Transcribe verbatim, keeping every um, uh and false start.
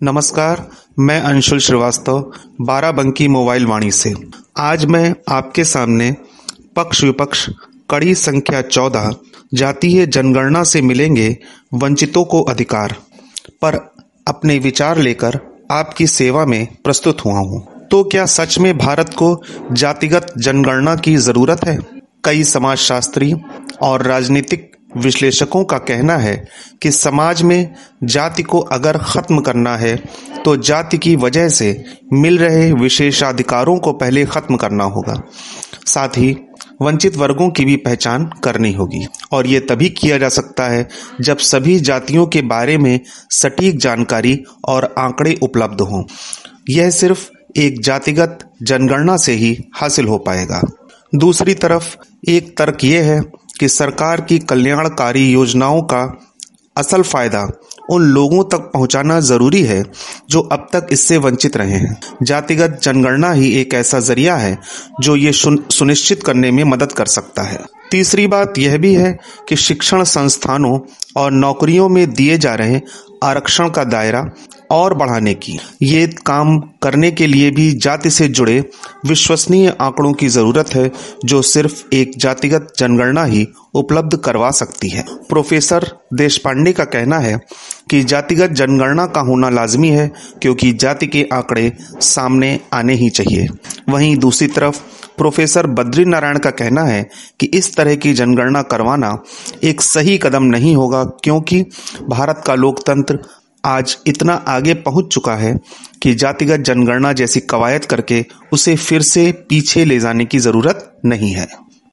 नमस्कार, मैं अंशुल श्रीवास्तव बाराबंकी मोबाइल वाणी से। आज मैं आपके सामने पक्ष विपक्ष कड़ी संख्या चौदह जातीय जनगणना से मिलेंगे वंचितों को अधिकार पर अपने विचार लेकर आपकी सेवा में प्रस्तुत हुआ हूँ। तो क्या सच में भारत को जातिगत जनगणना की जरूरत है? कई समाजशास्त्री और राजनीतिक विश्लेषकों का कहना है कि समाज में जाति को अगर खत्म करना है तो जाति की वजह से मिल रहे विशेषाधिकारों को पहले खत्म करना होगा। साथ ही वंचित वर्गों की भी पहचान करनी होगी और ये तभी किया जा सकता है जब सभी जातियों के बारे में सटीक जानकारी और आंकड़े उपलब्ध हों। यह सिर्फ एक जातिगत जनगणना से ही हासिल हो पाएगा। दूसरी तरफ एक तर्क यह है कि सरकार की कल्याणकारी योजनाओं का असल फायदा उन लोगों तक पहुंचाना जरूरी है जो अब तक इससे वंचित रहे हैं। जातिगत जनगणना ही एक ऐसा जरिया है जो ये सुनिश्चित करने में मदद कर सकता है। तीसरी बात यह भी है कि शिक्षण संस्थानों और नौकरियों में दिए जा रहे आरक्षण का दायरा और बढ़ाने की ये काम करने के लिए भी जाति से जुड़े विश्वसनीय आंकड़ों की जरूरत है जो सिर्फ एक जातिगत जनगणना ही उपलब्ध करवा सकती है। प्रोफेसर देशपांडे का कहना है कि जातिगत जनगणना का होना लाजमी है क्योंकि जाति के आंकड़े सामने आने ही चाहिए। वहीं दूसरी तरफ प्रोफेसर बद्री नारायण का कहना है कि इस तरह की जनगणना करवाना एक सही कदम नहीं होगा क्योंकि भारत का लोकतंत्र आज इतना आगे पहुंच चुका है कि जातिगत जनगणना जैसी कवायद करके उसे फिर से पीछे ले जाने की जरूरत नहीं है।